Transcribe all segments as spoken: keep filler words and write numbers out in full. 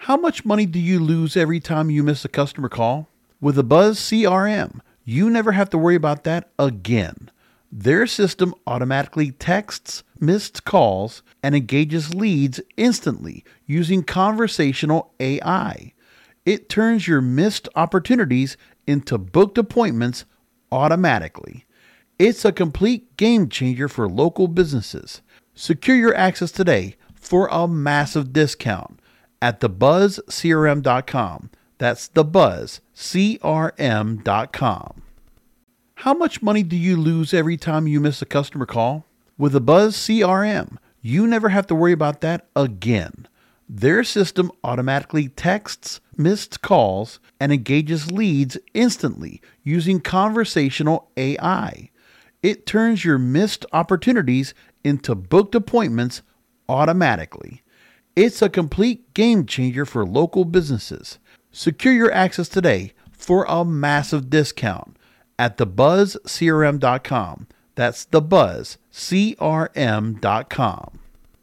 How much money do you lose every time you miss a customer call? With a Buzz C R M, you never have to worry about that again. Their system automatically texts missed calls and engages leads instantly using conversational A I. It turns your missed opportunities into booked appointments automatically. It's a complete game changer for local businesses. Secure your access today for a massive discount at the buzz c r m dot com. That's the buzz c r m dot com. How much money do you lose every time you miss a customer call? With a Buzz C R M, you never have to worry about that again. Their system automatically texts missed calls and engages leads instantly using conversational A I. It turns your missed opportunities into booked appointments automatically. It's a complete game changer for local businesses. Secure your access today for a massive discount at the buzz c r m dot com. That's the buzz c r m dot com.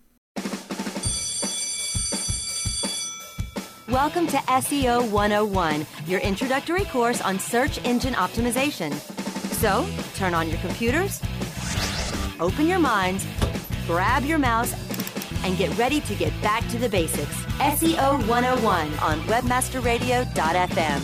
Welcome to S E O one oh one, your introductory course on search engine optimization. So, turn on your computers, open your minds, grab your mouse, and get ready to get back to the basics. S E O one oh one on webmaster radio dot f m.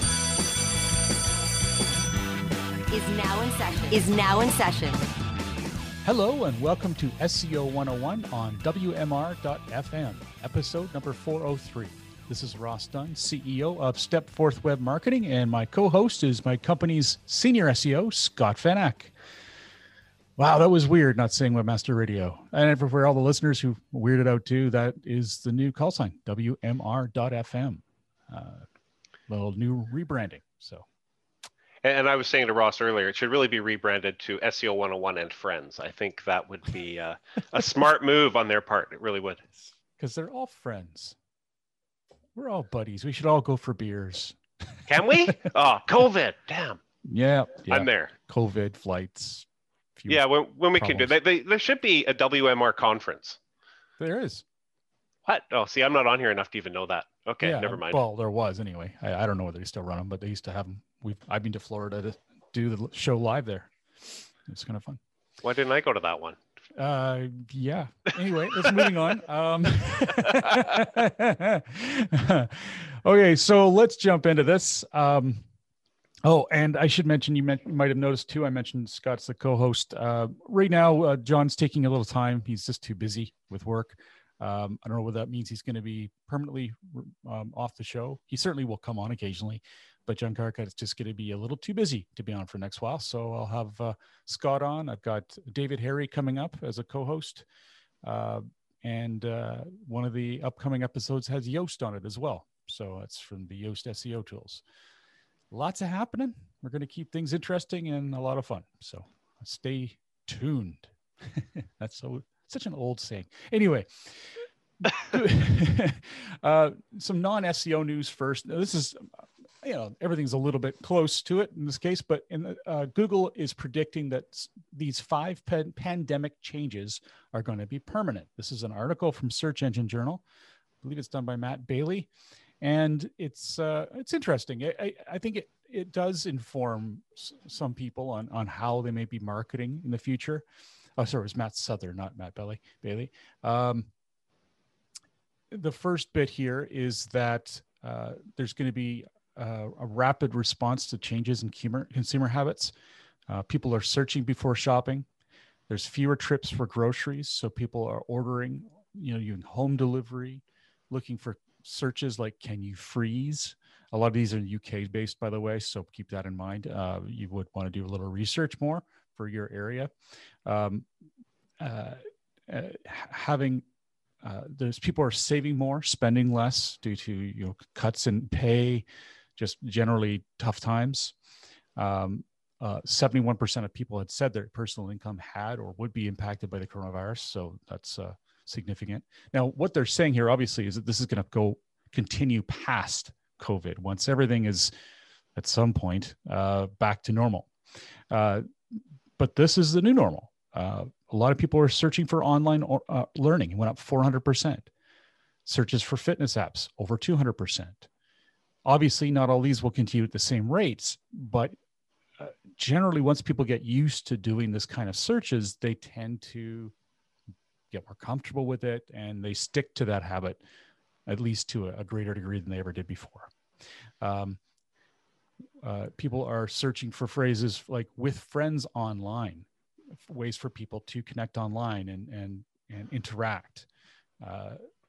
Is now in session. Is now in session. Hello and welcome to S E O one oh one on W M R dot F M, episode number four oh three. This is Ross Dunn, C E O of Stepforth Web Marketing, and my co-host is my company's senior S E O, Scott Fanack. Wow, that was weird not saying Webmaster Radio. And for all the listeners who weirded out too, that is the new call sign, W M R dot F M. Uh, little new rebranding, so. And I was saying to Ross earlier, it should really be rebranded to S E O one oh one and Friends. I think that would be uh, a smart move on their part. It really would. Because they're all friends. We're all buddies. We should all go for beers. Can we? Oh, COVID. Damn. Yeah. yeah. I'm there. COVID, flights. Yeah, when, when we problems. can do that. They, there should be a W M R conference. There is. What? Oh, see, I'm not on here enough to even know that. Okay, yeah, never mind. Well, there was anyway. I, I don't know whether they still run them, but they used to have them. We've I've been to Florida to do the show live there. It's kind of fun. Why didn't I go to that one? Uh, yeah. Anyway, let's moving on. Um, okay, so let's jump into this. Um, oh, and I should mention, you, meant, you might have noticed too, I mentioned Scott's the co-host. Uh, right now, uh, John's taking a little time. He's just too busy with work. Um, I don't know what that means. He's going to be permanently um, off the show. He certainly will come on occasionally, but John Carcutt is just going to be a little too busy to be on for next while. So I'll have uh, Scott on. I've got David Harry coming up as a co-host. Uh, and uh, one of the upcoming episodes has Yoast on it as well. So that's from the Yoast S E O tools. Lots of happening. We're going to keep things interesting and a lot of fun. So stay tuned. That's so such an old saying. Anyway, uh, some non-S E O news first. Now, this is, you know, everything's a little bit close to it in this case, but in the, uh, Google is predicting that these five pan- pandemic changes are going to be permanent. This is an article from Search Engine Journal. I believe it's done by Matt Bailey. And it's uh, it's interesting. I, I, I think it, it does inform s- some people on, on how they may be marketing in the future. Oh, sorry, it was Matt Souther, not Matt Bailey. Bailey. Um, the first bit here is that uh, there's going to be uh, a rapid response to changes in consumer, consumer habits. Uh, people are searching before shopping. There's fewer trips for groceries, so people are ordering, you know, using home delivery, looking for searches like, can you freeze? A lot of these are U K based, by the way, so keep that in mind. Uh, you would want to do a little research more for your area. Um, uh, uh, having uh, there's people are saving more, spending less due to, you know, cuts in pay, just generally tough times. Um, uh, seventy-one percent of people had said their personal income had or would be impacted by the coronavirus, so that's uh, significant. Now, what they're saying here, obviously, is that this is going to go continue past COVID once everything is at some point uh, back to normal. Uh, but this is the new normal. Uh, a lot of people are searching for online or, uh, learning. It went up four hundred percent. Searches for fitness apps, over two hundred percent. Obviously, not all these will continue at the same rates, but uh, generally, once people get used to doing this kind of searches, they tend to get more comfortable with it, and they stick to that habit, at least to a, a greater degree than they ever did before. Um, uh, people are searching for phrases like "with friends online," ways for people to connect online and and and interact. Uh,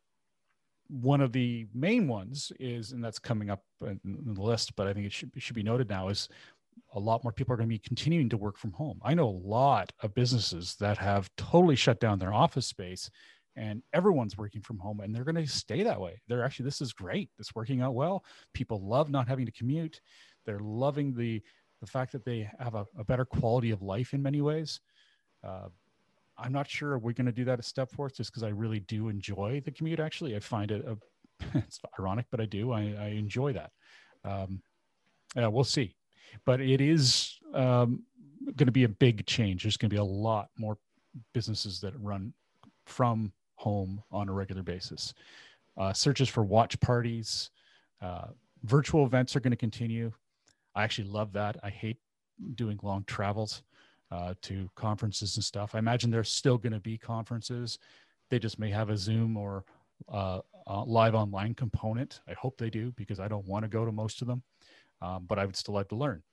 one of the main ones is, and that's coming up in the list, but I think it should, it should be noted now, is a lot more people are going to be continuing to work from home. I know a lot of businesses that have totally shut down their office space, and everyone's working from home, and they're going to stay that way. They're actually, this is great. It's working out well. People love not having to commute. They're loving the, the fact that they have a, a better quality of life in many ways. Uh, I'm not sure we're going to do that at Stepforth, just because I really do enjoy the commute. Actually, I find it, a, it's ironic, but I do. I, I enjoy that. Um, yeah, we'll see. But it is um, going to be a big change. There's going to be a lot more businesses that run from home on a regular basis. Uh, searches for watch parties, uh, virtual events are going to continue. I actually love that. I hate doing long travels uh, to conferences and stuff. I imagine there's still going to be conferences. They just may have a Zoom or uh, uh, live online component. I hope they do, because I don't want to go to most of them. Um, but I would still like to learn.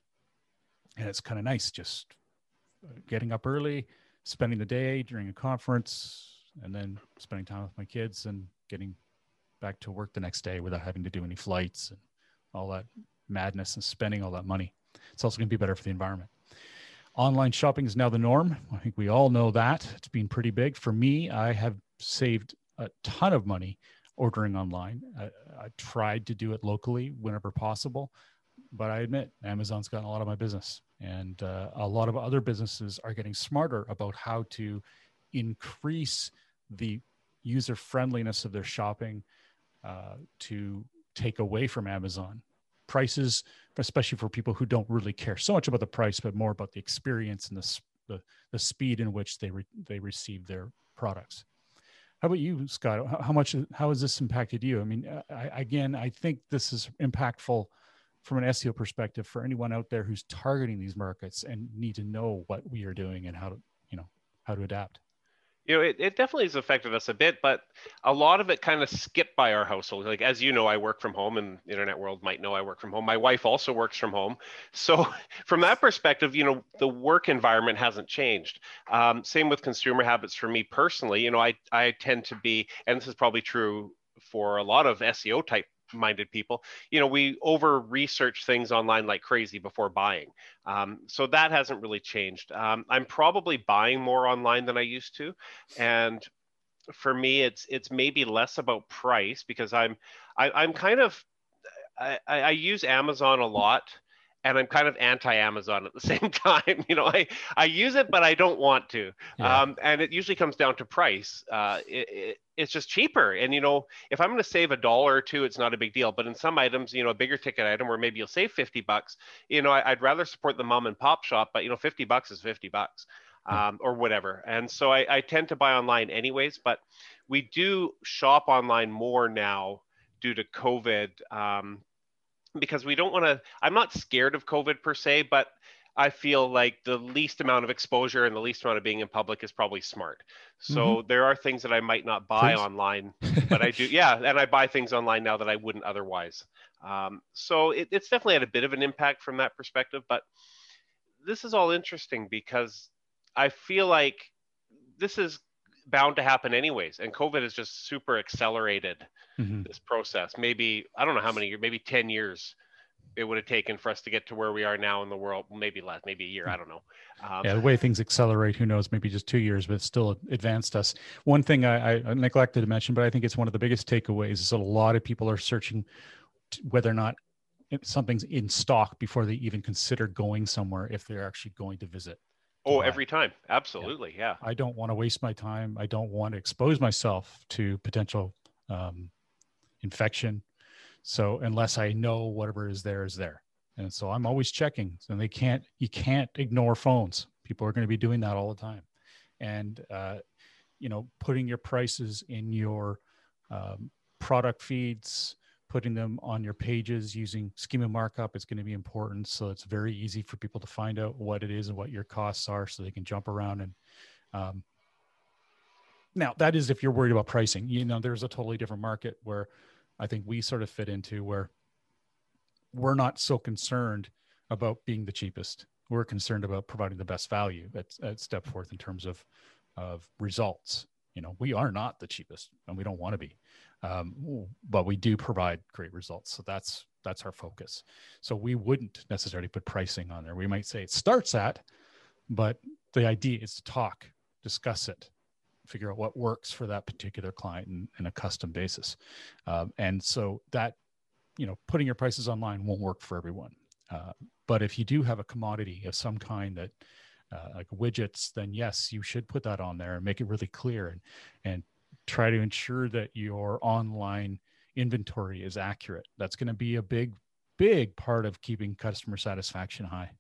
And it's kind of nice just getting up early, spending the day during a conference, and then spending time with my kids and getting back to work the next day without having to do any flights and all that madness and spending all that money. It's also going to be better for the environment. Online shopping is now the norm. I think we all know that. It's been pretty big. For me, I have saved a ton of money ordering online. I, I tried to do it locally whenever possible. But I admit, Amazon's gotten a lot of my business, and uh, a lot of other businesses are getting smarter about how to increase the user friendliness of their shopping uh, to take away from Amazon. Prices, especially for people who don't really care so much about the price, but more about the experience and the the, the speed in which they re, they receive their products. How about you, Scott? How, how much? How has this impacted you? I mean, I, again, I think this is impactful from an S E O perspective for anyone out there who's targeting these markets and need to know what we are doing and how to, you know, how to adapt. You know, it, it definitely has affected us a bit, but a lot of it kind of skipped by our household. Like, as you know, I work from home, and the internet world might know I work from home. My wife also works from home. So from that perspective, you know, the work environment hasn't changed. Um, same with consumer habits for me personally. You know, I, I tend to be, and this is probably true for a lot of S E O type minded people, you know, we over research things online like crazy before buying. Um, so that hasn't really changed. Um, I'm probably buying more online than I used to. And for me, it's it's maybe less about price, because I'm I, I'm kind of I, I use Amazon a lot, and I'm kind of anti-Amazon at the same time. You know, I, I use it, but I don't want to. Yeah. Um, and it usually comes down to price. Uh, it, it, it's just cheaper. And, you know, if I'm going to save a dollar or two, it's not a big deal. But in some items, you know, a bigger ticket item where maybe you'll save fifty bucks, you know, I, I'd rather support the mom and pop shop, but, you know, fifty bucks is fifty bucks um, or whatever. And so I, I tend to buy online anyways, but we do shop online more now due to COVID. Um, because we don't want to, I'm not scared of COVID per se, but I feel like the least amount of exposure and the least amount of being in public is probably smart. So mm-hmm. there are things that I might not buy Please. online, but I do. Yeah. And I buy things online now that I wouldn't otherwise. Um, so it, it's definitely had a bit of an impact from that perspective, but this is all interesting because I feel like this is bound to happen anyways. And COVID has just super accelerated mm-hmm. this process. Maybe, I don't know how many years, maybe ten years it would have taken for us to get to where we are now in the world. Maybe less, maybe a year. I don't know. Um, yeah, the way things accelerate, who knows, maybe just two years, but it still advanced us. One thing I, I neglected to mention, but I think it's one of the biggest takeaways is that a lot of people are searching whether or not something's in stock before they even consider going somewhere if they're actually going to visit. Oh, every time. Absolutely. Yeah. yeah. I don't want to waste my time. I don't want to expose myself to potential um, infection. So unless I know whatever is there is there. And so I'm always checking. And they can't, you can't ignore phones. People are going to be doing that all the time. And, uh, you know, putting your prices in your, um, product feeds, putting them on your pages using schema markup is going to be important. So it's very easy for people to find out what it is and what your costs are so they can jump around. And um, now that is if you're worried about pricing. You know, there's a totally different market where I think we sort of fit into, where we're not so concerned about being the cheapest. We're concerned about providing the best value at, at step forth in terms of, of results. You know, we are not the cheapest and we don't want to be, um, but we do provide great results. So that's, that's our focus. So we wouldn't necessarily put pricing on there. We might say it starts at, but the idea is to talk, discuss it, figure out what works for that particular client in, in a custom basis. Um, and so that, you know, putting your prices online won't work for everyone. Uh, but if you do have a commodity of some kind that, uh, like widgets, then yes, you should put that on there and make it really clear, and, and try to ensure that your online inventory is accurate. That's going to be a big, big part of keeping customer satisfaction high.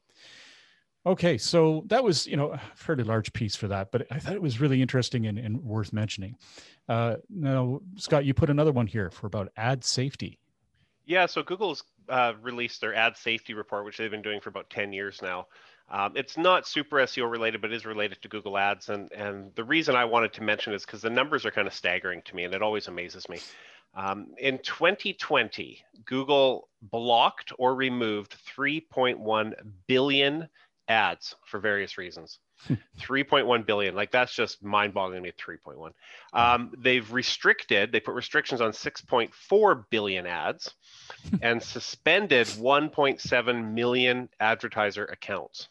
Okay, so that was, you know, a fairly large piece for that, but I thought it was really interesting and, and worth mentioning. Uh, now, Scott, you put another one here for about ad safety. Yeah, so Google's uh, released their ad safety report, which they've been doing for about ten years now. Um, it's not super S E O related, but is related to Google Ads. And, and the reason I wanted to mention is because the numbers are kind of staggering to me, and it always amazes me. Um, in twenty twenty, Google blocked or removed three point one billion ads for various reasons. three point one billion, like that's just mind-boggling to me. three point one. Um, they've restricted, they put restrictions on six point four billion ads and suspended one point seven million advertiser accounts.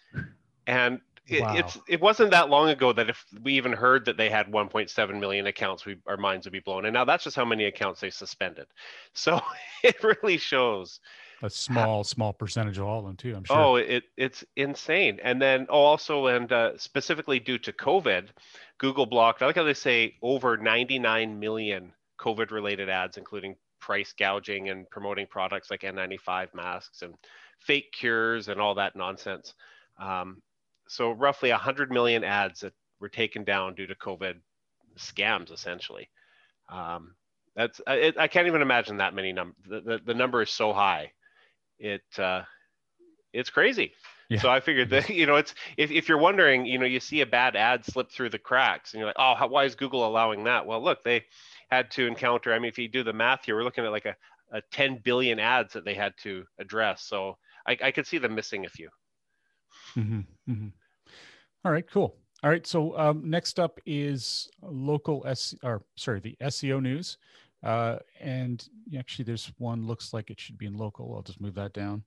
And it, Wow. it's it wasn't that long ago that if we even heard that they had one point seven million accounts, we, our minds would be blown. And now that's just how many accounts they suspended. So it really shows a small, small percentage of all of them too, I'm sure. Oh, it it's insane. And then oh, also, and uh, specifically due to COVID, Google blocked, I like how they say over ninety-nine million COVID related ads, including price gouging and promoting products like N ninety-five masks and fake cures and all that nonsense. Um, so roughly one hundred million ads that were taken down due to COVID scams, essentially. Um, that's it, I can't even imagine that many numbers. The, the, the number is so high. It uh, it's crazy. Yeah. So I figured that, you know, it's if, if you're wondering, you know, you see a bad ad slip through the cracks and you're like, oh, how, why is Google allowing that? Well, look, they had to encounter, I mean, if you do the math here, we're looking at like a, a ten billion ads that they had to address. So I, I could see them missing a few. Mm-hmm, mm-hmm. All right, cool. All right. So um, next up is local S or sorry, the S E O news. Uh, and actually there's one looks like it should be in local. I'll just move that down.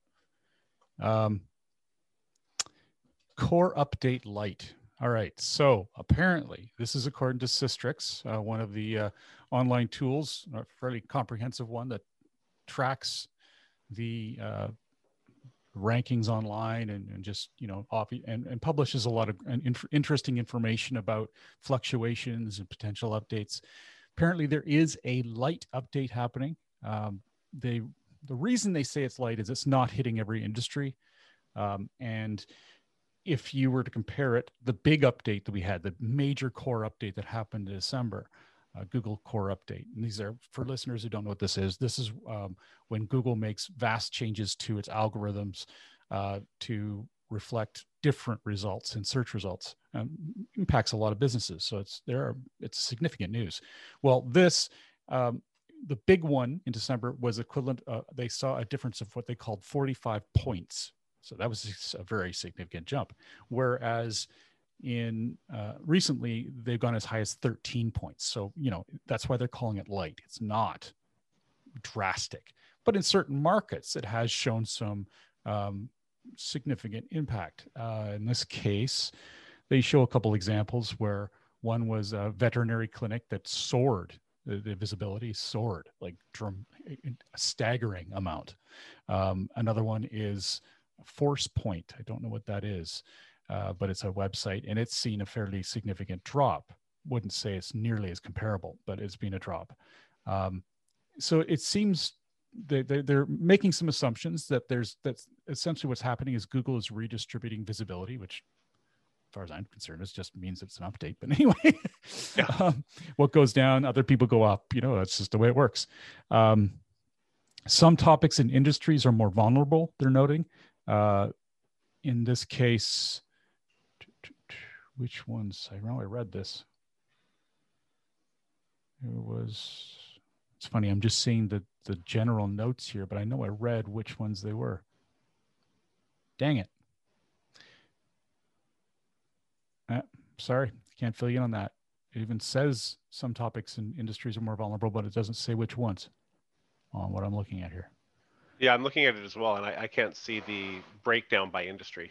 Um, Core Update Lite. All right. So apparently this is according to Systrix, uh, one of the uh, online tools, a fairly comprehensive one that tracks the uh, rankings online and, and just, you know, off and, and publishes a lot of inf- interesting information about fluctuations and potential updates. Apparently there is a light update happening. Um, they, the reason they say it's light is it's not hitting every industry. Um, and if you were to compare it, the big update that we had, the major core update that happened in December, uh, Google Core Update. And these are, for listeners who don't know what this is, this is um, when Google makes vast changes to its algorithms uh, to reflect different results in search results. Um, impacts a lot of businesses. So it's there are it's significant news. Well, this um, the big one in December was equivalent. Uh, they saw a difference of what they called forty-five points. So that was a very significant jump. Whereas in uh, recently they've gone as high as thirteen points. So you know that's why they're calling it light. It's not drastic, but in certain markets it has shown some um, significant impact. Uh, in this case, they show a couple examples where one was a veterinary clinic that soared, the, the visibility soared like drum, a staggering amount. Um, another one is Force Point. I don't know what that is, uh, but it's a website and it's seen a fairly significant drop. Wouldn't say it's nearly as comparable, but it's been a drop. Um, so it seems they, they, they're making some assumptions that there's that's essentially what's happening is Google is redistributing visibility, which far as I'm concerned. It just means it's an update. But anyway, Yeah. um, what goes down, other people go up. You know, that's just the way it works. Um, some topics in industries are more vulnerable, they're noting. Uh, in this case, which ones? I know I read this. It was, it's funny, I'm just seeing the, the general notes here, but I know I read which ones they were. Dang it. Uh, sorry, can't fill you in on that. It even says some topics in industries are more vulnerable, but it doesn't say which ones on what I'm looking at here. Yeah, I'm looking at it as well, and I, I can't see the breakdown by industry.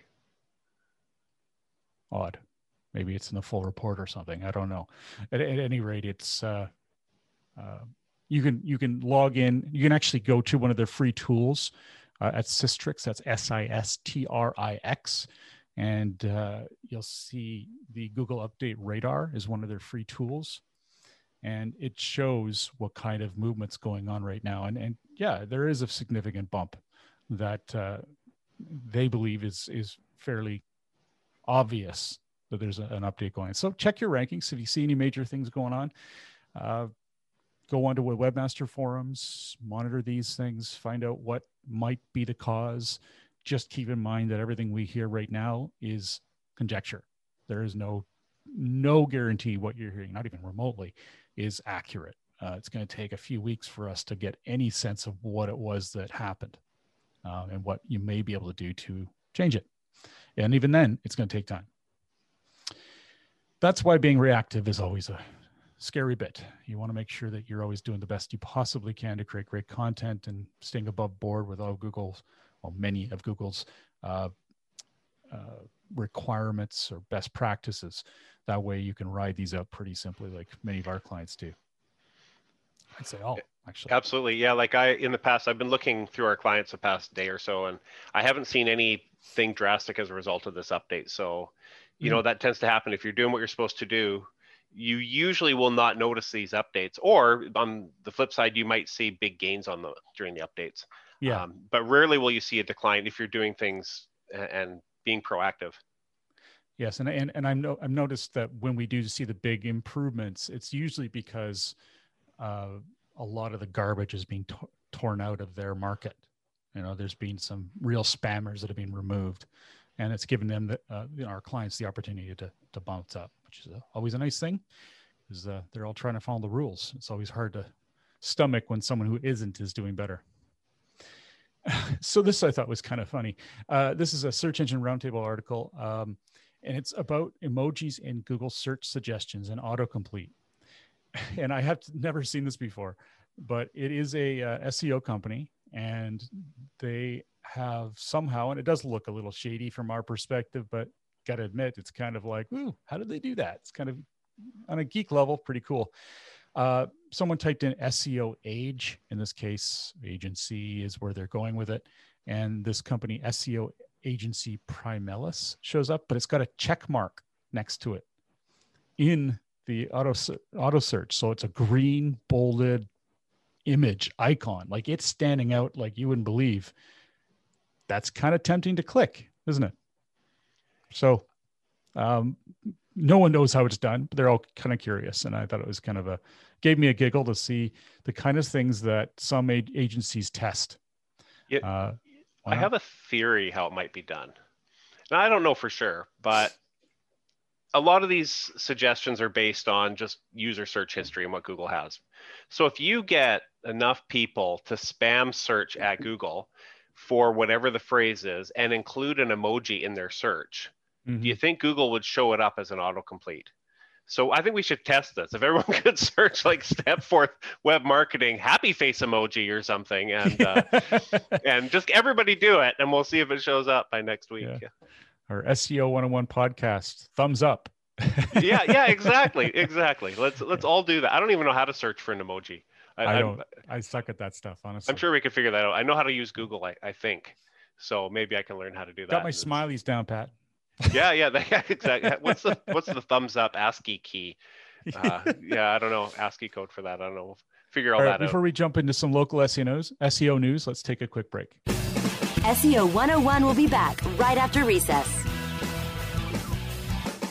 Odd. Maybe it's in the full report or something. I don't know. At, at any rate, it's uh, uh, you can you can log in. You can actually go to one of their free tools uh, at Sistrix. That's S I S T R I X, and uh, you'll see the Google Update Radar is one of their free tools, and it shows what kind of movement's going on right now. And and yeah, there is a significant bump that uh, they believe is is fairly obvious that there's a, an update going on. So check your rankings. If you see any major things going on, uh, go onto webmaster forums, monitor these things, find out what might be the cause. Just keep in mind that everything we hear right now is conjecture. There is no, no guarantee what you're hearing, not even remotely, is accurate. Uh, it's going to take a few weeks for us to get any sense of what it was that happened uh, and what you may be able to do to change it. And even then, it's going to take time. That's why being reactive is always a scary bit. You want to make sure that you're always doing the best you possibly can to create great content and staying above board with all of Google's, well, many of Google's uh, uh, requirements or best practices. That way you can ride these out pretty simply like many of our clients do. I'd say all, actually. Absolutely. Yeah. Like I, in the past, I've been looking through our clients the past day or so, and I haven't seen anything drastic as a result of this update. So, you know, that tends to happen. If you're doing what you're supposed to do, you usually will not notice these updates, or on the flip side, you might see big gains on the during the updates. Yeah. Um, but rarely will you see a decline if you're doing things and, and being proactive. Yes. And, and, and I'm no, I've noticed that when we do see the big improvements, it's usually because uh, a lot of the garbage is being to- torn out of their market. You know, there's been some real spammers that have been removed. And it's given them, the, uh, you know, our clients, the opportunity to to bounce up, which is a, always a nice thing, because uh, they're all trying to follow the rules. It's always hard to stomach when someone who isn't is doing better. So this I thought was kind of funny. Uh, this is a Search Engine Roundtable article, um, and it's about emojis in Google search suggestions and autocomplete. And I have never seen this before, but it is a uh, S E O company, and they have somehow, and it does look a little shady from our perspective, but got to admit, it's kind of like, ooh, how did they do that? It's kind of on a geek level, pretty cool. Uh, someone typed in S E O age. In this case, agency is where they're going with it. And this company, S E O agency Primelis, shows up, but it's got a check mark next to it in the auto, auto search. So it's a green bolded image icon. Like it's standing out like you wouldn't believe. That's kind of tempting to click, isn't it? So um, no one knows how it's done, but they're all kind of curious. And I thought it was kind of a, gave me a giggle to see the kind of things that some a- agencies test. Yeah, uh, I have a theory how it might be done. Now, I don't know for sure, but a lot of these suggestions are based on just user search history and what Google has. So if you get enough people to spam search at Google for whatever the phrase is and include an emoji in their search, mm-hmm. do you think Google would show it up as an autocomplete? So I think we should test this. If everyone could search like Step Forth web marketing happy face emoji or something, and uh, and just everybody do it, and we'll see if it shows up by next week. Yeah. Our S E O one oh one podcast, thumbs up. yeah, yeah, exactly, exactly. Let's let's all do that. I don't even know how to search for an emoji. I, I don't. I suck at that stuff, honestly. I'm sure we could figure that out. I know how to use Google, I, I think. So maybe I can learn how to do that. Got my smileys down, Pat. Yeah, yeah, yeah, exactly. What's the what's the thumbs up ASCII key? Uh, yeah, I don't know. ASCII code for that. I don't know. We'll figure all, all right, that before out. Before we jump into some local S E O news, S E O news, let's take a quick break. S E O one oh one will be back right after recess.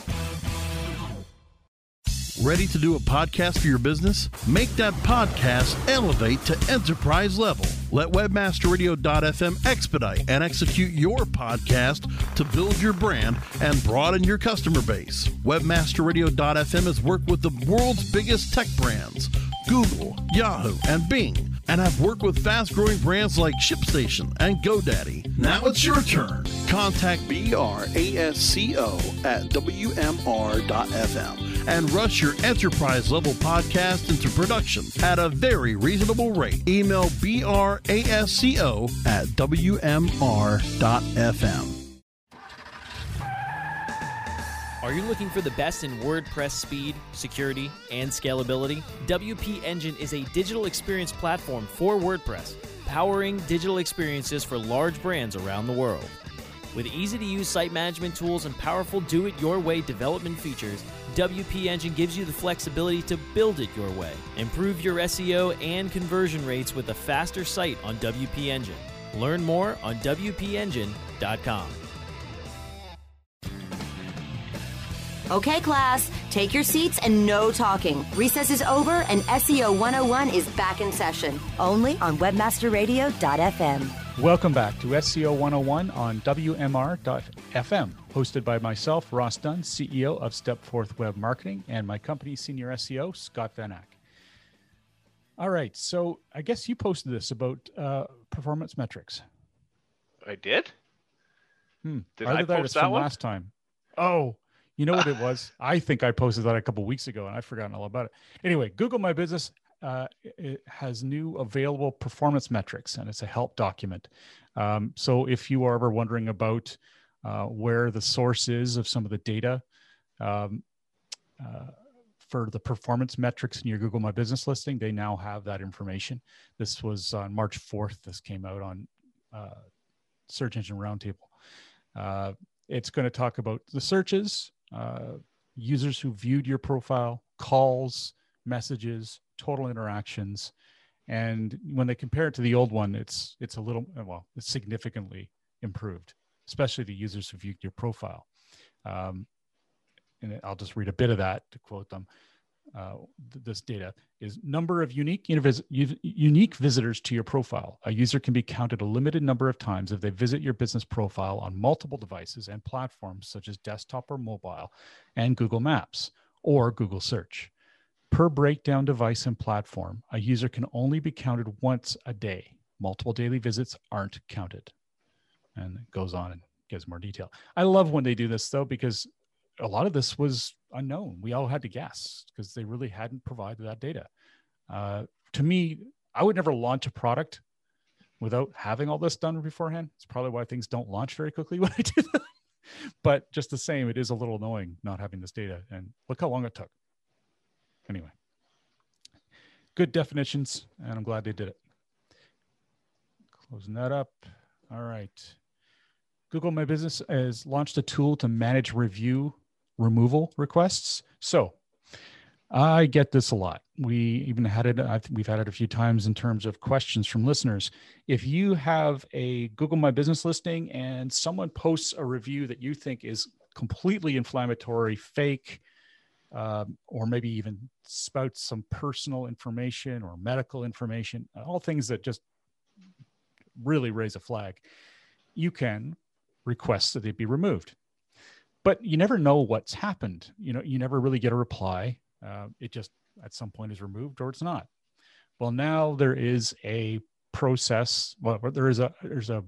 Ready to do a podcast for your business? Make that podcast elevate to enterprise level. Let webmaster radio dot f m expedite and execute your podcast to build your brand and broaden your customer base. webmaster radio dot f m has worked with the world's biggest tech brands, Google, Yahoo, and Bing, and have worked with fast-growing brands like ShipStation and GoDaddy. Now it's your turn. Contact B R A S C O at W M R dot F M and rush your enterprise-level podcast into production at a very reasonable rate. Email B R A S C O at W M R dot F M. Are you looking for the best in WordPress speed, security, and scalability? W P Engine is a digital experience platform for WordPress, powering digital experiences for large brands around the world. With easy-to-use site management tools and powerful do-it-your-way development features, W P Engine gives you the flexibility to build it your way. Improve your S E O and conversion rates with a faster site on W P Engine. Learn more on W P engine dot com. Okay, class, take your seats and no talking. Recess is over and S E O one oh one is back in session, only on webmaster radio dot f m. Welcome back to S E O one oh one on W M R dot F M, hosted by myself, Ross Dunn, C E O of Stepforth Web Marketing, and my company's senior S E O, Scott Van Ack. All right, so I guess you posted this about uh, performance metrics. I did? Hmm. Did Either I that or post it's that from one? last time. Oh, you know what it was? I think I posted that a couple weeks ago, and I've forgotten all about it. Anyway, Google My Business uh, it has new available performance metrics, and it's a help document. Um, so if you are ever wondering about uh, where the source is of some of the data um, uh, for the performance metrics in your Google My Business listing, they now have that information. This was on March fourth. This came out on uh, Search Engine Roundtable. Uh, it's going to talk about the searches, uh, users who viewed your profile, calls, messages, total interactions. And when they compare it to the old one, it's it's a little, well, it's significantly improved, especially the users who viewed your profile. Um, and I'll just read a bit of that to quote them. Uh, th- this data is number of unique univis- u- unique visitors to your profile. A user can be counted a limited number of times if they visit your business profile on multiple devices and platforms such as desktop or mobile and Google Maps or Google Search. Per breakdown device and platform, a user can only be counted once a day. Multiple daily visits aren't counted. And it goes on and gives more detail. I love when they do this though, because a lot of this was unknown. We all had to guess because they really hadn't provided that data. Uh, to me, I would never launch a product without having all this done beforehand. It's probably why things don't launch very quickly when I do that. But just the same, it is a little annoying not having this data. And look how long it took. Anyway, good definitions, and I'm glad they did it. Closing that up. All right. Google My Business has launched a tool to manage review removal requests. So I get this a lot. We even had it, I think we've had it a few times in terms of questions from listeners. If you have a Google My Business listing and someone posts a review that you think is completely inflammatory, fake, um, or maybe even spouts some personal information or medical information, all things that just really raise a flag, you can request that they be removed. But you never know what's happened. You know, you never really get a reply. Uh, it just at some point is removed or it's not. Well, now there is a process. Well, there is a there's a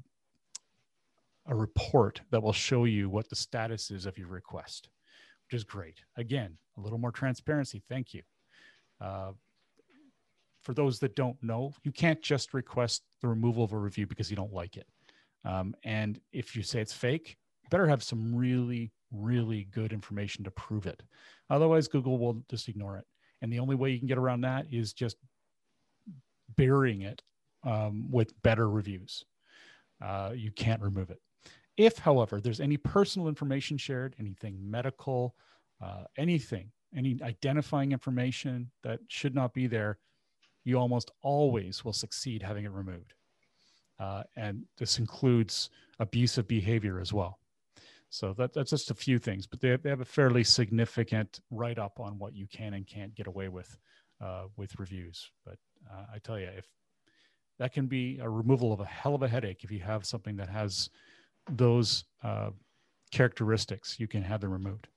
a report that will show you what the status is of your request, which is great. Again, a little more transparency. Thank you. Uh, for those that don't know, you can't just request the removal of a review because you don't like it. Um, and if you say it's fake, you better have some really, really good information to prove it. Otherwise, Google will just ignore it. And the only way you can get around that is just burying it um, with better reviews. Uh, you can't remove it. If, however, there's any personal information shared, anything medical, uh, anything, any identifying information that should not be there, you almost always will succeed having it removed. Uh, and this includes abusive behavior as well. So that, that's just a few things, but they, they have a fairly significant write-up on what you can and can't get away with uh, with reviews. But uh, I tell you, if that can be a removal of a hell of a headache, if you have something that has those uh, characteristics, you can have them removed.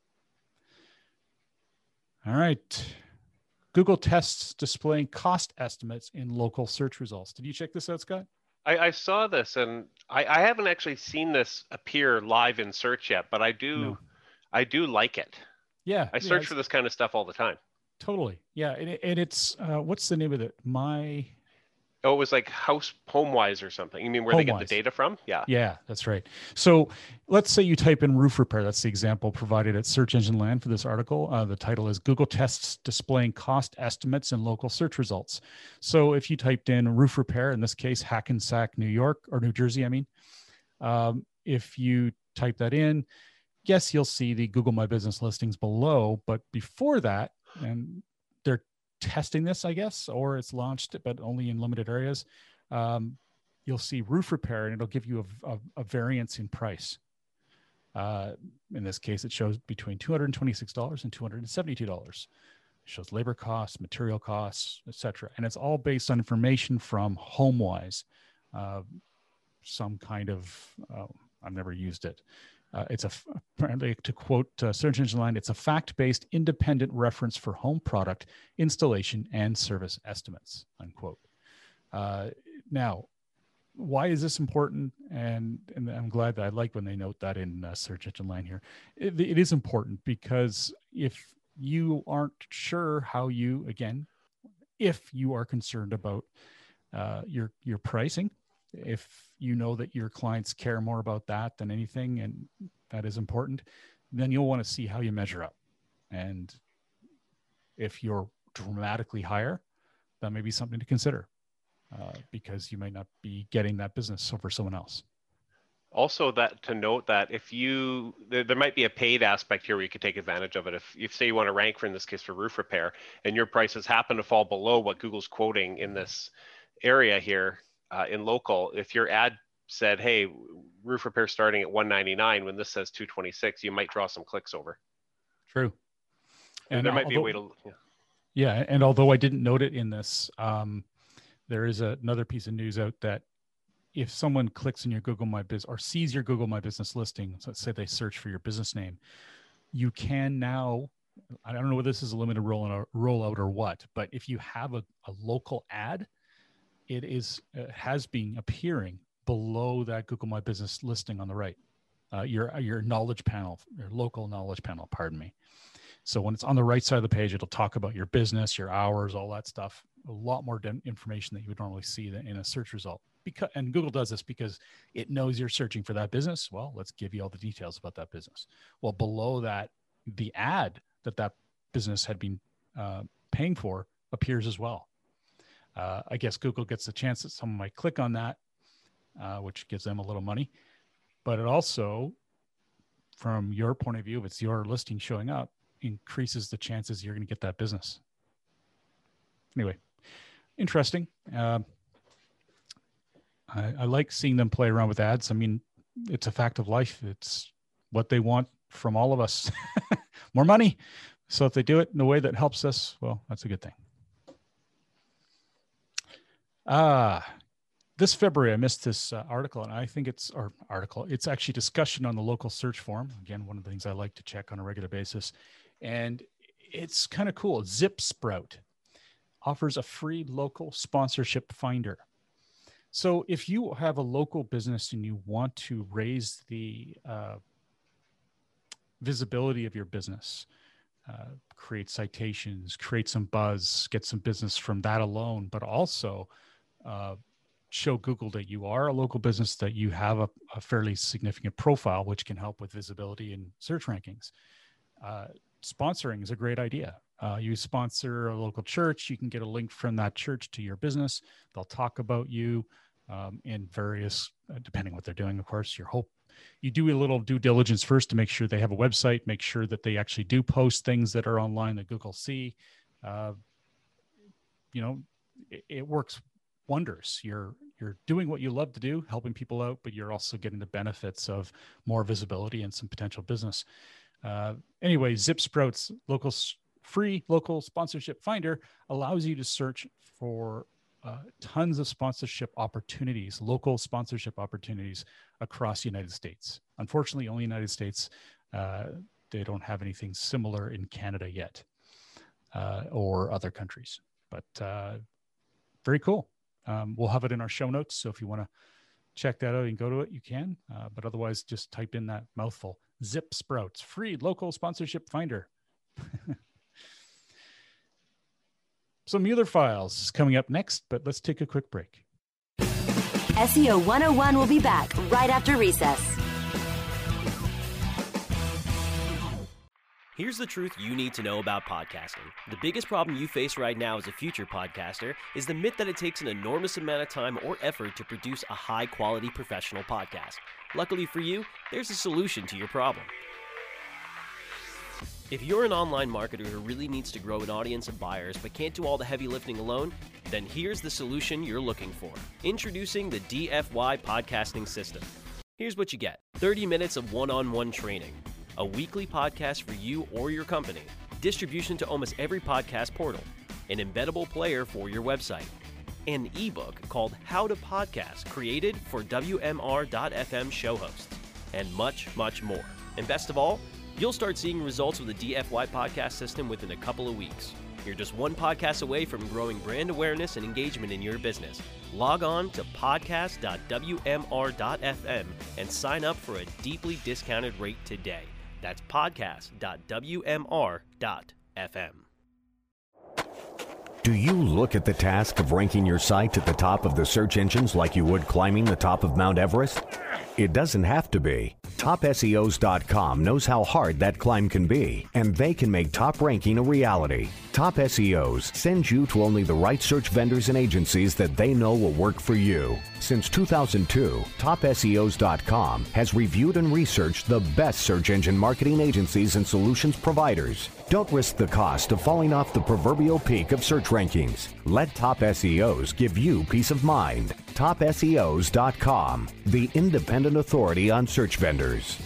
All right. Google tests displaying cost estimates in local search results. Did you check this out, Scott? I, I saw this, and I, I haven't actually seen this appear live in search yet, but I do, No. I do like it. Yeah. I search yeah, for this kind of stuff all the time. Totally. Yeah. And, it, and it's, uh, what's the name of it? My... Oh, it was like House HomeWise or something. You mean where they get the HomeWise. data from? Yeah. Yeah, that's right. So let's say you type in roof repair. That's the example provided at Search Engine Land for this article. Uh, the title is Google tests displaying cost estimates in local search results. So if you typed in roof repair, in this case, Hackensack, New York, or New Jersey, I mean, um, if you type that in, yes, you'll see the Google My Business listings below. But before that, and they're testing this, I guess, or it's launched, but only in limited areas. Um, you'll see roof repair, and it'll give you a, a, a variance in price. Uh, in this case, it shows between two hundred twenty-six dollars and two hundred seventy-two dollars. It shows labor costs, material costs, et cetera. And it's all based on information from HomeWise, uh, some kind of, uh, I've never used it. Uh, it's a, apparently, to quote uh, Search Engine Land, it's a fact-based independent reference for home product installation and service estimates, unquote. Uh, now, why is this important? And, and I'm glad that I like when they note that in uh, Search Engine Land here. It, it is important because if you aren't sure how you, again, if you are concerned about uh, your your pricing, if you know that your clients care more about that than anything, and that is important, then you'll want to see how you measure up. And if you're dramatically higher, that may be something to consider uh, because you might not be getting that business over someone else. Also, that to note that if you, there, there might be a paid aspect here where you could take advantage of it. If you say you want to rank for, in this case, for roof repair, and your prices happen to fall below what Google's quoting in this area here, Uh, in local, if your ad said, hey, roof repair starting at one ninety-nine, when this says two twenty-six, you might draw some clicks over. True. And, and there might although, be a way to, yeah. yeah. And although I didn't note it in this, um, there is a, another piece of news out that if someone clicks in your Google My Business or sees your Google My Business listing, so let's say they search for your business name, you can now, I don't know whether this is a limited rollout or, rollout or what, but if you have a, a local ad, it is uh, has been appearing below that Google My Business listing on the right, uh, your your knowledge panel, your local knowledge panel, pardon me. So when it's on the right side of the page, it'll talk about your business, your hours, all that stuff, a lot more information that you would normally see in a search result. Because, and Google does this because it knows you're searching for that business. Well, let's give you all the details about that business. Well, below that, the ad that that business had been uh, paying for appears as well. Uh, I guess Google gets the chance that someone might click on that, uh, which gives them a little money. But it also, from your point of view, if it's your listing showing up, increases the chances you're going to get that business. Anyway, interesting. Uh, I, I like seeing them play around with ads. I mean, it's a fact of life. It's what they want from all of us. More money. So if they do it in a way that helps us, well, that's a good thing. Ah, uh, this February, I missed this uh, article, and I think it's, or article, it's actually discussion on the local search forum. Again, one of the things I like to check on a regular basis. And it's kind of cool. ZipSprout offers a free local sponsorship finder. So if you have a local business and you want to raise the uh, visibility of your business, uh, create citations, create some buzz, get some business from that alone, but also uh, show Google that you are a local business, that you have a, a fairly significant profile, which can help with visibility and search rankings. Uh, sponsoring is a great idea. Uh, you sponsor a local church, you can get a link from that church to your business. They'll talk about you um, in various, uh, depending what they're doing, of course, your hope. You do a little due diligence first to make sure they have a website, make sure that they actually do post things that are online that Google see. Uh, you know, it, it works wonders. Your you're doing what you love to do, helping people out, but you're also getting the benefits of more visibility and some potential business. Uh, anyway, ZipSprout's local free local sponsorship finder allows you to search for uh, tons of sponsorship opportunities, local sponsorship opportunities across the United States. Unfortunately, only United States. Uh, they don't have anything similar in Canada yet, uh, or other countries, but uh, very cool. Um, we'll have it in our show notes. So if you want to check that out and go to it, you can, uh, but otherwise just type in that mouthful, ZipSprouts, free local sponsorship finder. Some Mueller Files is coming up next, but let's take a quick break. S E O one oh one will be back right after recess. Here's the truth you need to know about podcasting. The biggest problem you face right now as a future podcaster is the myth that it takes an enormous amount of time or effort to produce a high-quality professional podcast. Luckily for you, there's a solution to your problem. If you're an online marketer who really needs to grow an audience of buyers but can't do all the heavy lifting alone, then here's the solution you're looking for. Introducing the D F Y Podcasting System. Here's what you get. thirty minutes of one-on-one training, a weekly podcast for you or your company, distribution to almost every podcast portal, an embeddable player for your website, an ebook called How to Podcast, created for W M R dot F M show hosts, and much, much more. And best of all, you'll start seeing results with the D F Y podcast system within a couple of weeks. You're just one podcast away from growing brand awareness and engagement in your business. Log on to podcast dot W M R dot F M and sign up for a deeply discounted rate today. That's podcast dot W M R dot F M. Do you look at the task of ranking your site at the top of the search engines like you would climbing the top of Mount Everest? It doesn't have to be. top S E Os dot com knows how hard that climb can be, and they can make top ranking a reality. Top S E Os sends you to only the right search vendors and agencies that they know will work for you. Since two thousand two, top S E Os dot com has reviewed and researched the best search engine marketing agencies and solutions providers. Don't risk the cost of falling off the proverbial peak of search rankings. Let Top S E Os give you peace of mind. top S E Os dot com, the independent authority on search vendors.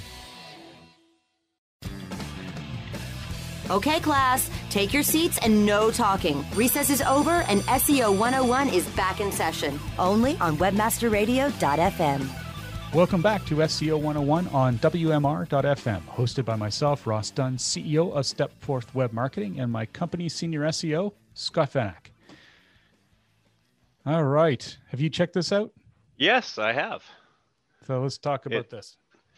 Okay, class, take your seats and no talking. Recess is over and S E O one oh one is back in session, only on webmaster radio dot f m. Welcome back to S E O one oh one on W M R dot F M, hosted by myself, Ross Dunn, C E O of Stepforth Web Marketing, and my company's senior S E O, Scott Vanak. All right. Have you checked this out? Yes, I have. So let's talk about It- this.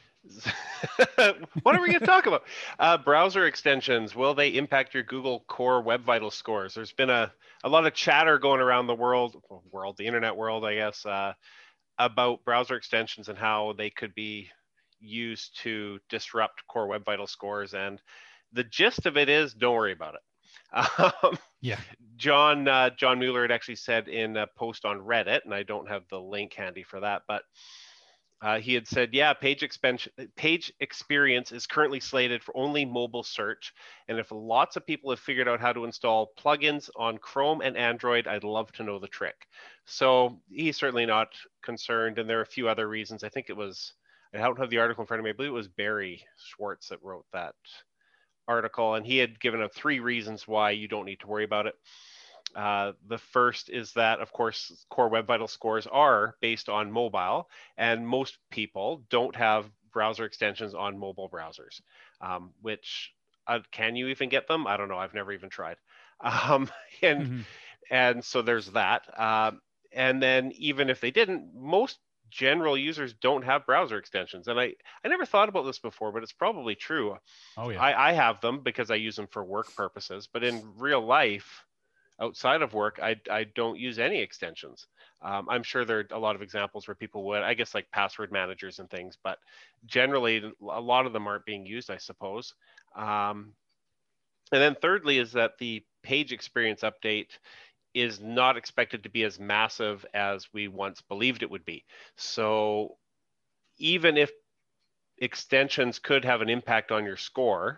What are we going to talk about? Uh, browser extensions, will they impact your Google Core Web Vitals scores? There's been a, a lot of chatter going around the world, world, the internet world, I guess, uh, about browser extensions and how they could be used to disrupt Core Web Vitals scores. And the gist of it is, don't worry about it. Um, Yeah. John uh, John Mueller had actually said in a post on Reddit, and I don't have the link handy for that, but Uh, he had said, yeah, page, expen- page experience is currently slated for only mobile search. And if lots of people have figured out how to install plugins on Chrome and Android, I'd love to know the trick. So he's certainly not concerned. And there are a few other reasons. I think it was, I don't have the article in front of me, I believe it was Barry Schwartz that wrote that article. And he had given up three reasons why you don't need to worry about it. Uh, the first is that, of course, Core Web Vitals scores are based on mobile, and most people don't have browser extensions on mobile browsers, um, which uh, can you even get them? I don't know. I've never even tried. Um, and Mm-hmm. and so there's that. Um, and then even if they didn't, most general users don't have browser extensions. And I, I never thought about this before, but it's probably true. Oh, yeah. I, I have them because I use them for work purposes, but in real life, outside of work, I, I don't use any extensions. Um, I'm sure there are a lot of examples where people would, I guess like password managers and things, but generally a lot of them aren't being used, I suppose. Um, and then thirdly is that the page experience update is not expected to be as massive as we once believed it would be. So even if extensions could have an impact on your score,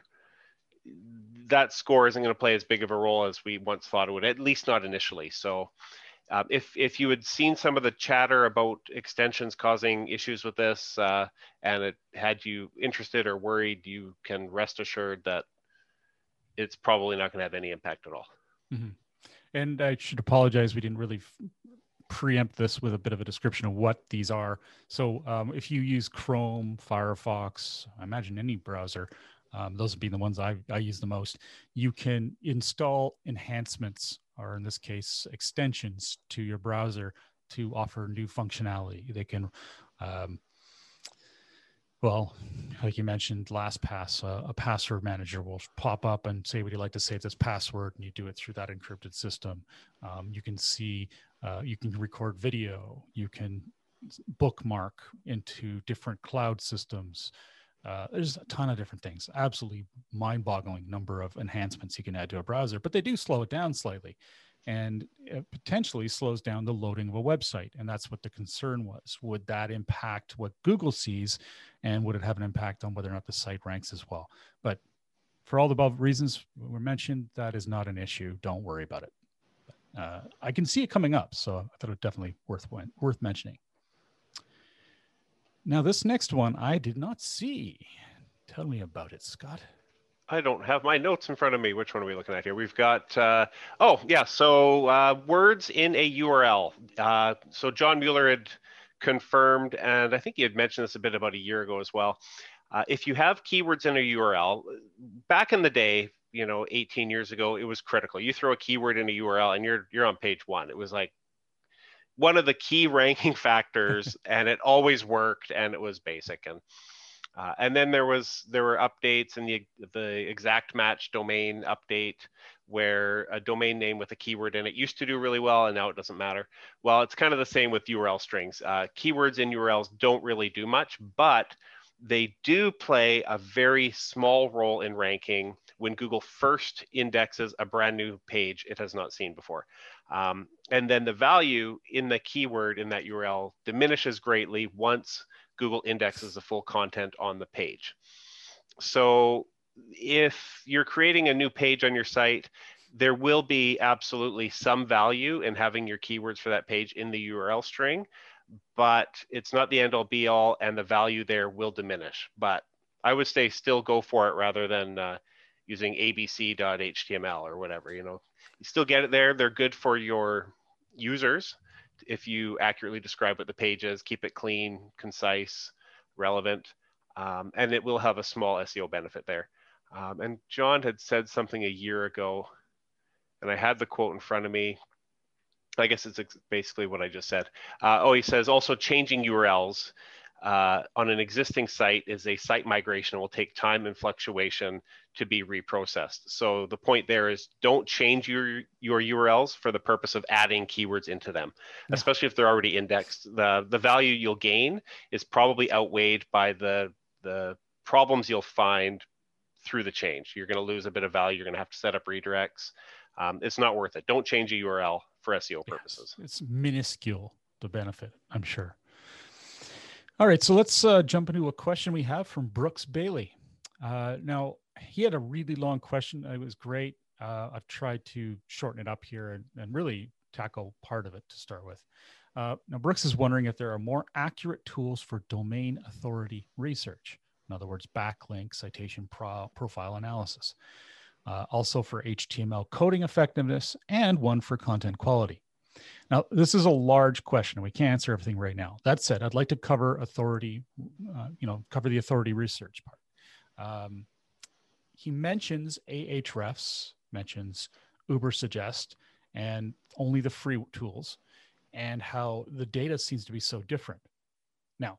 that score isn't going to play as big of a role as we once thought it would, at least not initially. So Uh, if if you had seen some of the chatter about extensions causing issues with this, uh, and it had you interested or worried, you can rest assured that it's probably not going to have any impact at all. Mm-hmm. And I should apologize, we didn't really f- preempt this with a bit of a description of what these are. So um, if you use Chrome, Firefox, I imagine any browser, um, those would be the ones I, I use the most. You can install enhancements, or in this case, extensions to your browser to offer new functionality. They can, um, well, like you mentioned, LastPass, uh, a password manager will pop up and say, would you like to save this password? And you do it through that encrypted system. Um, you can see, uh, you can record video, you can bookmark into different cloud systems. Uh, there's a ton of different things, absolutely mind-boggling number of enhancements you can add to a browser, but they do slow it down slightly, and it potentially slows down the loading of a website. And that's what the concern was. Would that impact what Google sees, and would it have an impact on whether or not the site ranks as well? But for all the above reasons were mentioned, that is not an issue. Don't worry about it. Uh, I can see it coming up, so I thought it was definitely worth worth mentioning. Now, this next one I did not see. Tell me about it, Scott. I don't have my notes in front of me. Which one are we looking at here? We've got, uh, oh, yeah, so uh, words in a U R L. Uh, so John Mueller had confirmed, and I think he had mentioned this a bit about a year ago as well. Uh, if you have keywords in a U R L, back in the day, you know, eighteen years ago, it was critical. You throw a keyword in a U R L and you're you're on page one. It was like one of the key ranking factors, and it always worked, and it was basic. And uh, and then there was there were updates in the the exact match domain update, where a domain name with a keyword in it used to do really well, and now it doesn't matter. Well, it's kind of the same with U R L strings. Uh, keywords in U R Ls don't really do much, but they do play a very small role in ranking when Google first indexes a brand new page it has not seen before. Um, and then the value in the keyword in that U R L diminishes greatly once Google indexes the full content on the page. So if you're creating a new page on your site, there will be absolutely some value in having your keywords for that page in the U R L string, but it's not the end all be all, and the value there will diminish. But I would say still go for it rather than uh, using A B C dot H T M L or whatever. You know, you still get it there. They're good for your users if you accurately describe what the page is, keep it clean, concise, relevant, um, and it will have a small S E O benefit there. Um, and John had said something a year ago, and I had the quote in front of me. I guess it's basically what I just said. Uh, oh, he says also changing U R Ls uh, on an existing site is a site migration. It will take time and fluctuation to be reprocessed. So the point there is don't change your, your U R Ls for the purpose of adding keywords into them, yeah. especially if they're already indexed. The, the value you'll gain is probably outweighed by the, the problems you'll find through the change. You're going to lose a bit of value. You're going to have to set up redirects. Um, it's not worth it. Don't change a U R L for S E O purposes. Yes, it's minuscule, the benefit, I'm sure. All right, so let's uh, jump into a question we have from Brooks Bailey. Uh, now, he had a really long question. It was great. Uh, I've tried to shorten it up here and, and really tackle part of it to start with. Uh, now, Brooks is wondering if there are more accurate tools for domain authority research. In other words, backlink, citation pro- profile analysis. Uh, also for H T M L coding effectiveness, and one for content quality. Now, this is a large question. We can't answer everything right now. That said, I'd like to cover authority, uh, you know, cover the authority research part. Um, he mentions Ahrefs, mentions Ubersuggest, and only the free tools, and how the data seems to be so different. Now,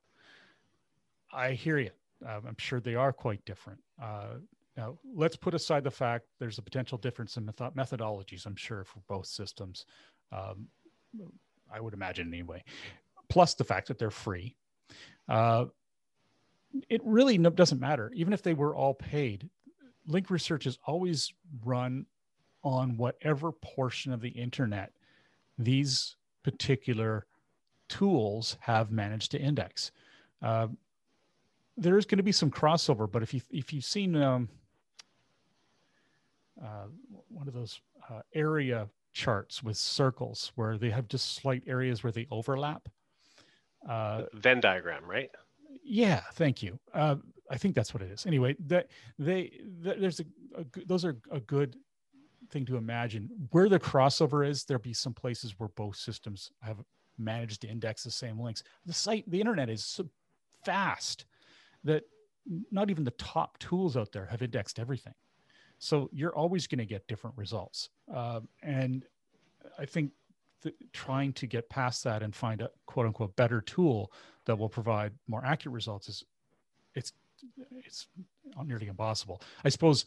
I hear you. Uh, I'm sure they are quite different. Uh, Now, let's put aside the fact there's a potential difference in method- methodologies, I'm sure, for both systems. Um, I would imagine anyway, plus the fact that they're free. Uh, it really no, doesn't matter. Even if they were all paid, link research is always run on whatever portion of the internet these particular tools have managed to index. Uh, there's going to be some crossover, but if you if you've seen um, uh, one of those uh, area charts with circles where they have just slight areas where they overlap. Uh, Venn diagram, right? Yeah, thank you. Uh, I think that's what it is. Anyway, that they th- there's a, a those are a good thing to imagine. Where the crossover is, there'll be some places where both systems have managed to index the same links. The site, the internet is so fast that not even the top tools out there have indexed everything. So you're always going to get different results. Uh, and I think that trying to get past that and find a quote unquote better tool that will provide more accurate results is it's, it's nearly impossible. I suppose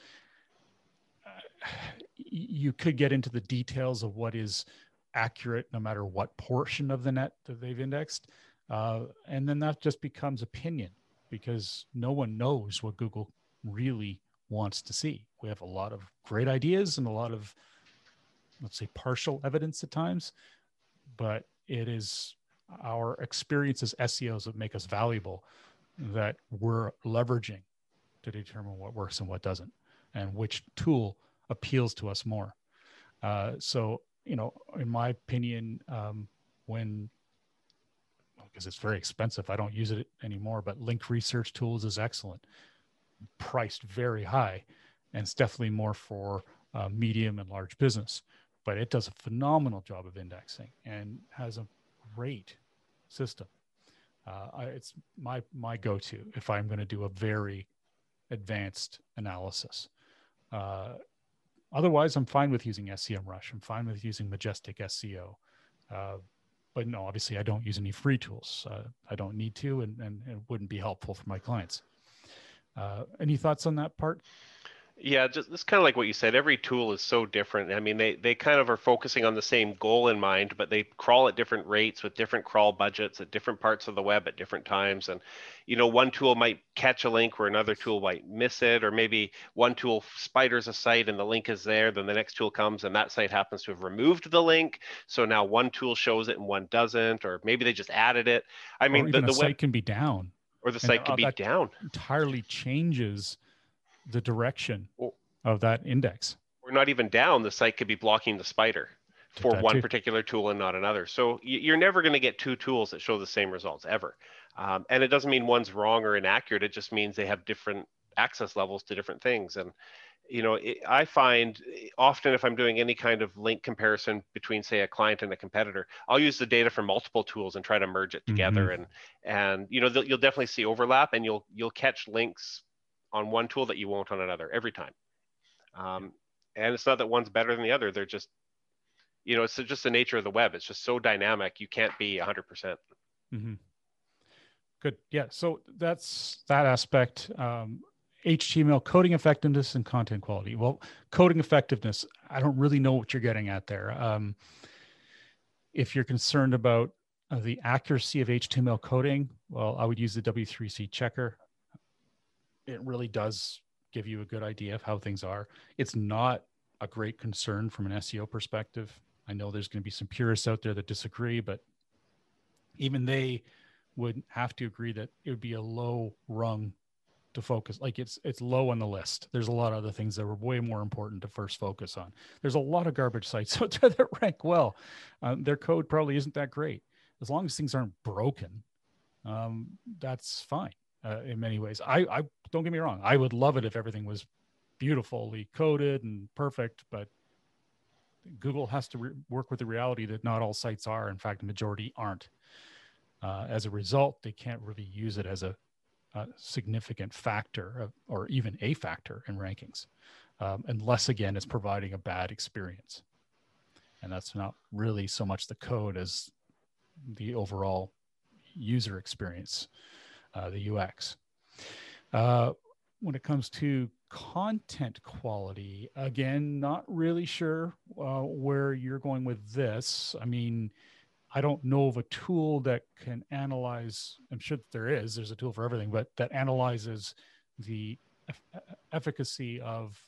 uh, you could get into the details of what is accurate no matter what portion of the net that they've indexed. Uh, and then that just becomes opinion, because no one knows what Google really wants to see. We have a lot of great ideas and a lot of, let's say, partial evidence at times, but it is our experience as S E Os that make us valuable that we're leveraging to determine what works and what doesn't, and which tool appeals to us more. Uh, so, you know, in my opinion, um, when, because it's very expensive, I don't use it anymore, but Link Research Tools is excellent, priced very high, and it's definitely more for uh, medium and large business, but it does a phenomenal job of indexing and has a great system. Uh, I, it's my my go-to if I'm going to do a very advanced analysis. Uh, otherwise, I'm fine with using SEMrush. I'm fine with using Majestic S E O. Uh, but no, obviously, I don't use any free tools. Uh, I don't need to, and, and it wouldn't be helpful for my clients. Uh, any thoughts on that part? Yeah, just it's kind of like what you said. Every tool is so different. I mean, they they kind of are focusing on the same goal in mind, but they crawl at different rates with different crawl budgets at different parts of the web at different times. And, you know, one tool might catch a link where another tool might miss it, or maybe one tool spiders a site and the link is there, then the next tool comes and that site happens to have removed the link. So now one tool shows it and one doesn't, or maybe they just added it. I mean, or even the, the a site web can be down, or the site could be that down. Entirely changes the direction or, of that index. Or not even down, the site could be blocking the spider for that one too. particular tool and not another. So you're never going to get two tools that show the same results ever. Um, and it doesn't mean one's wrong or inaccurate. It just means they have different access levels to different things. And, you know, it, I find often if I'm doing any kind of link comparison between, say, a client and a competitor, I'll use the data from multiple tools and try to merge it together. Mm-hmm. And, and, you know, you'll definitely see overlap, and you'll, you'll catch links on one tool that you won't on another every time. Um, and it's not that one's better than the other. They're just, you know, it's just the nature of the web. It's just so dynamic. You can't be one hundred percent. Mm-hmm. Good. Yeah. So that's that aspect. Um, H T M L, coding effectiveness and content quality. Well, coding effectiveness, I don't really know what you're getting at there. Um, if you're concerned about uh, the accuracy of H T M L coding, well, I would use the W three C checker. It really does give you a good idea of how things are. It's not a great concern from an S E O perspective. I know there's going to be some purists out there that disagree, but even they would have to agree that it would be a low rung to focus. Like it's it's low on the list. There's a lot of other things that are way more important to first focus on. There's a lot of garbage sites out there that rank well. Um, their code probably isn't that great. As long as things aren't broken, um, that's fine. Uh, in many ways, I, I don't get me wrong. I would love it if everything was beautifully coded and perfect, but Google has to re- work with the reality that not all sites are. In fact, the majority aren't. Uh, as a result, they can't really use it as a, a significant factor of, or even a factor in rankings, um, unless again, it's providing a bad experience. And that's not really so much the code as the overall user experience. Uh, the U X. Uh, when it comes to content quality, again, not really sure uh, where you're going with this. I mean, I don't know of a tool that can analyze, I'm sure that there is, there's a tool for everything, but that analyzes the eff- efficacy of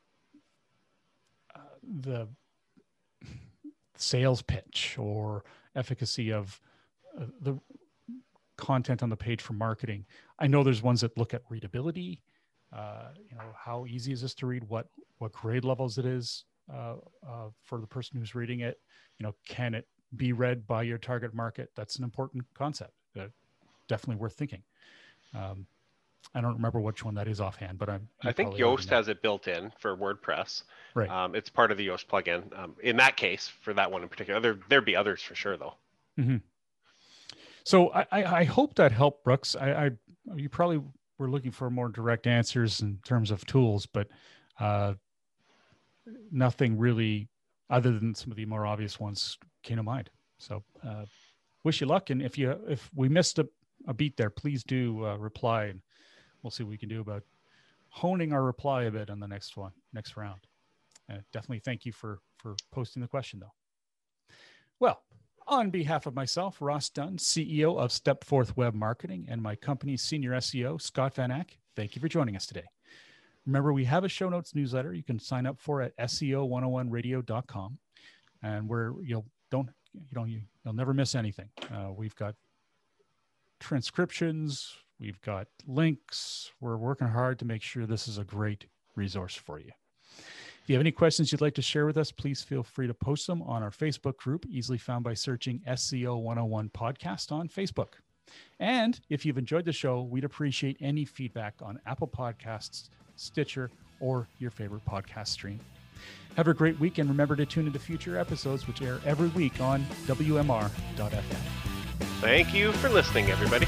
uh, the sales pitch or efficacy of uh, the content on the page for marketing. I know there's ones that look at readability. Uh, you know, how easy is this to read? What what grade levels it is? uh, uh, for the person who's reading it. You know, can it be read by your target market? That's an important concept. Uh, definitely worth thinking. Um, I don't remember which one that is offhand, but I'm. I think Yoast has it built in for WordPress. Right. Um, it's part of the Yoast plugin. Um, in that case, for that one in particular, there there'd be others for sure, though. Mm-hmm. So I, I, I hope that helped, Brooks. I, I you probably were looking for more direct answers in terms of tools, but uh, nothing really, other than some of the more obvious ones, came to mind. So uh, wish you luck, and if you if we missed a, a beat there, please do uh, reply, and we'll see what we can do about honing our reply a bit on the next one, next round. Uh, definitely thank you for for posting the question, though. Well, on behalf of myself, Ross Dunn, C E O of Stepforth Web Marketing, and my company's senior S E O, Scott Van Ack, thank you for joining us today. Remember, we have a show notes newsletter you can sign up for at S E O one oh one radio dot com, and where you'll don't you know you, you'll never miss anything. Uh, we've got transcriptions, we've got links. We're working hard to make sure this is a great resource for you. If you have any questions you'd like to share with us, please feel free to post them on our Facebook group, easily found by searching S E O one oh one Podcast on Facebook. And if you've enjoyed the show, we'd appreciate any feedback on Apple Podcasts, Stitcher, or your favorite podcast stream. Have a great week, and remember to tune into future episodes, which air every week on W M R dot F M. Thank you for listening, everybody.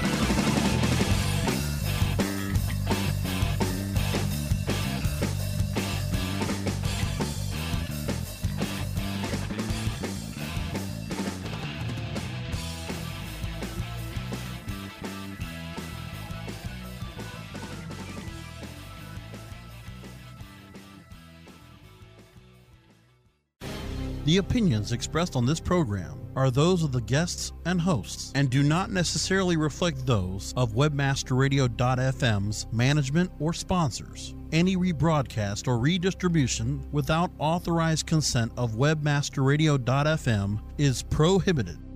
The opinions expressed on this program are those of the guests and hosts and do not necessarily reflect those of Webmaster Radio dot F M's management or sponsors. Any rebroadcast or redistribution without authorized consent of Webmaster Radio dot F M is prohibited.